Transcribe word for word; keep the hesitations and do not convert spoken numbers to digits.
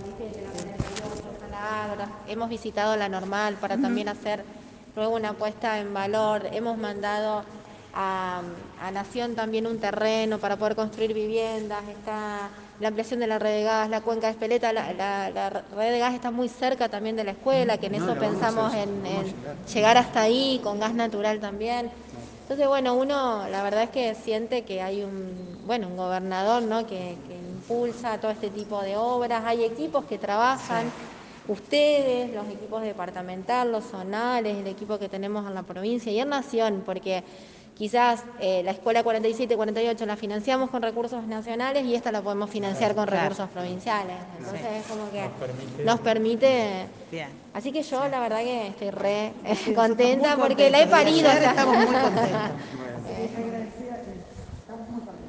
viste, de la cuarenta y ocho, taladros. Hemos visitado la Normal para uh-huh. también hacer luego una puesta en valor. Hemos mandado a, a Nación también un terreno para poder construir viviendas. Está la ampliación de la red de gas, la cuenca de Espeleta. La, la, la red de gas está muy cerca también de la escuela, que en no, eso pensamos hacer, en, en llegar. llegar hasta ahí, con gas natural también. Entonces, bueno, uno la verdad es que siente que hay un, bueno, un gobernador, ¿no?, que, que impulsa todo este tipo de obras. Hay equipos que trabajan, sí. Ustedes, los equipos departamentales, los zonales, el equipo que tenemos en la provincia y en Nación, porque quizás eh, la escuela cuarenta y siete, cuarenta y ocho la financiamos con recursos nacionales y esta la podemos financiar con claro. recursos provinciales. Entonces sí. es como que nos permite... Nos permite Bien. Así que yo sí. la verdad que estoy re sí, contenta porque la he parido. Ya estamos muy contentos.